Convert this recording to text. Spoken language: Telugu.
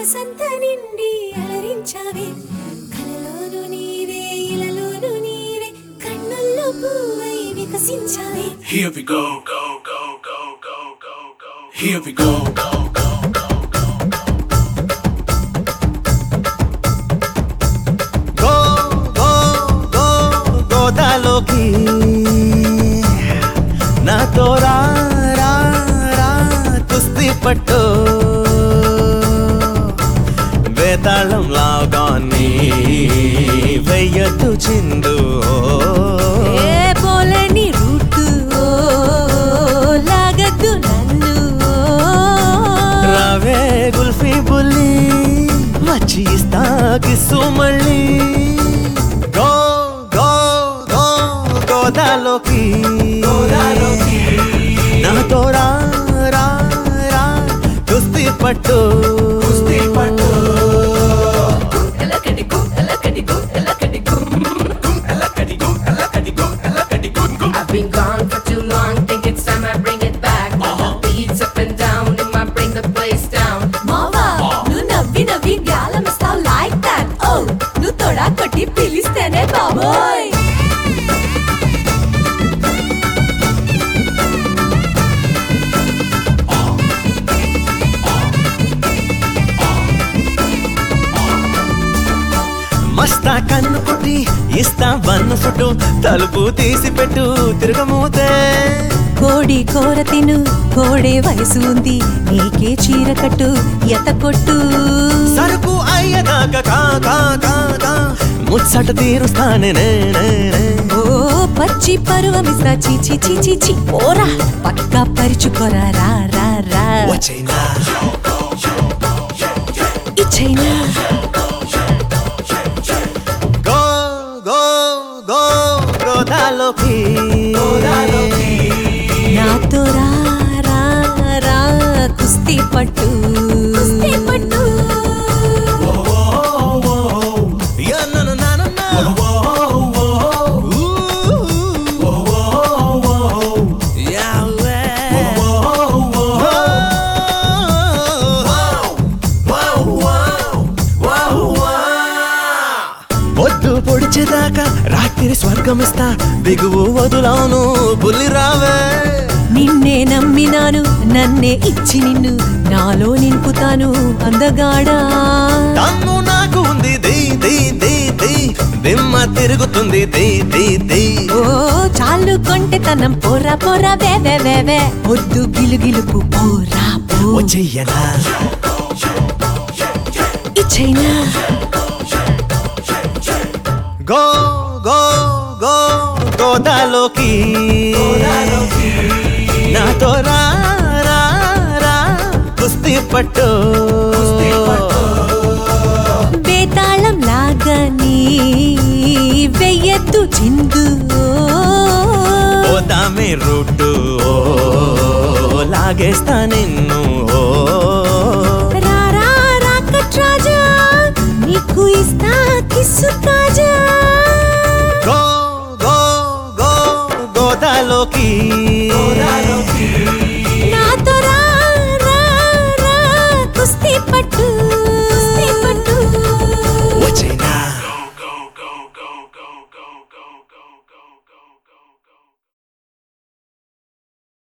మనసంత నిండి అలరించావే కలలోను నీవే ఇలలోను నీవే కన్నుల్లో పువ్వై వికసించావే. Here we go, go, go, go, go, go, go. Here we go, go, go, go, go, go. Go, go, go, గోదాలోకి నాతో రా రా రా కుస్తీ పట్టు వేతాళం లాగాన్ని వెయ్యొద్దు చిందు ఏ పోలని రూటు లాగద్దు నన్ను రావే గుల్ఫీ బుల్లి వచ్చి ఇస్తా కిస్సు మళ్ళీ గో గో గో గోదాలోకి నాతో రా రా రా కుస్తీ పట్టు I've been gone for too long, think it's time I bring it back. Beats up and down, it might bring the place down. మావా నువ్వు నవ్వి నవ్వి గాలమిస్తావు లైక్ దట్. ఓ నువ్వు తొడా కొట్టి పిలిస్తేనే బాబోయ్. మస్తా కన్ను కొట్టి ఇస్తా వన్ను ఫుట్టు తలుపు తీసి పెట్టు తిరగమూతే కోడి కూర తిను కోడే వయసు ఉంది నీకే చీర కట్టు ఎత కొట్టు. సరుకు అయ్యదాకా కా కా కా కా ముచ్చట తీరుస్తానే ఓ పచ్చి పరువమిస్తా చీచి చీచి చీ పోరా పక్కా పరుచుకోరా రా రా రా వచ్చైనా ఇచ్చైనా గో గో గో గోదాలోకి నాతో రా రా రా కుస్తీ పట్టు పట్టు పొద్దు పొడిచేదాకా రాత్రి స్వర్గమిస్తా దిగువు వదులాను బుల్లి రావే నిన్నే నమ్మినాను నన్నే ఇచ్చి నిన్ను నాలో నింపుతాను అందగాడా. తమ్ము నాకు ఉంది ది ది ది ది దిమ్మ తిరుగుతుంది ది ది ది ఓ చాలు కొంటె తనం పోరా పోరా వేవే వేవే పొద్దు గిలుగిలుపు పోరా పో వచ్చేయనా ఇచ్చైనా గో గో గో గోదాలోకి నాతో రా రా రా కుస్తీ పట్టు బేతాళం లాగా నీ వెయ్యద్దు చిందు పోదామే రూటు లాగేస్తా నిన్ను